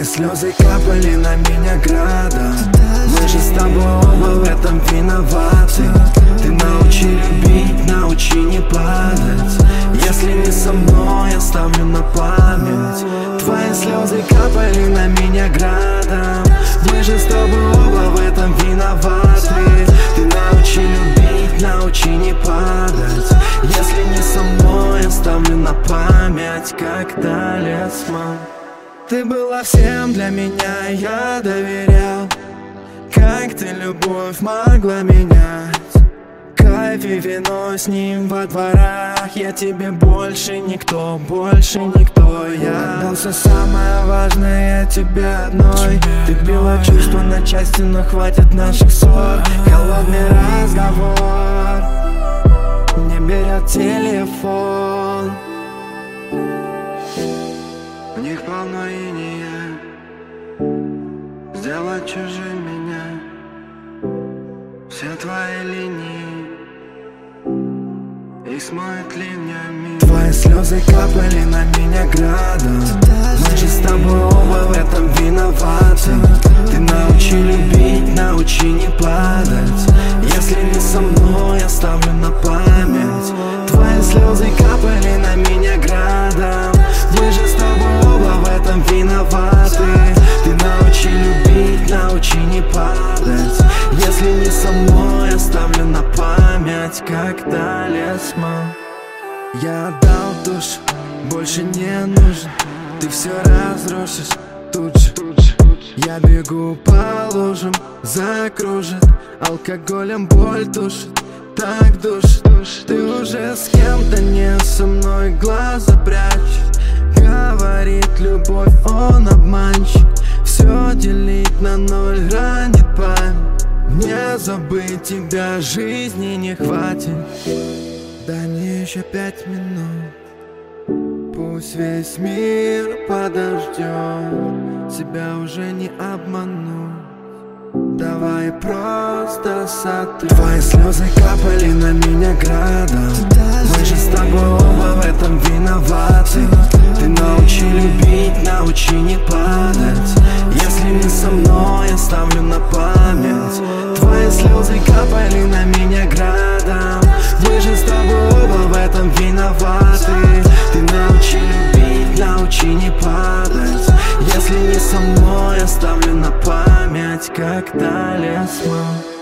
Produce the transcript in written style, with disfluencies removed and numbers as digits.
Твои слезы капали на меня градом. Мы же с тобой оба в этом виноваты. Ты научи любить, научи не падать. Если не со мной, оставлю на память. Твои слезы капали на меня градом. Мы же с тобой оба в этом виноваты. Ты научи любить, научи не падать. Если не со мной, оставлю на память, как талисман. Ты была всем для меня, я доверял. Как ты любовь могла менять? Кайф и вино с ним во дворах. Я тебе больше никто, больше никто. Я отдал все самое важное тебе одной. Ты била чувства на части, но хватит наших ссор. Холодный разговор, не берет телефон. В них полно иния, сделать чужим меня. Все твои линии, их смоет ливнями. Твои слезы капали на меня градом. Мы же с тобой оба в этом виноваты. Ты научи любить, научи не падать. Если не со мной, оставлю на память. Твои слезы капали на меня градом. Мы же с тобой оба в этом виноваты. Ты научи любить, научи не падать. Если не со мной, оставлю на память, как талисман. Я отдал душу, больше не нужен. Ты все разрушишь тут же. Я бегу по лужам, закружит. Алкоголем боль душит, так душит. Ты уже с кем-то, не со мной, глаза прячешь. Говорит любовь, он обманщик. Все делить на ноль ранит память. Не забыть тебя, жизни не хватит. Дай мне еще 5 минут. Пусть весь мир подождет. Тебя уже не обмануть. Давай просто сотрем. Твои слезы капали на меня градом. Мы же с тобой оба в этом виноваты. Ты научи любить, научи не падать. Если не со мной, оставлю на память. Твои слезы капали на меня градом. Мы же с тобой оба в этом виноваты. Ты научи любить, научи не падать. Если не со мной, оставлю на память, как талисман.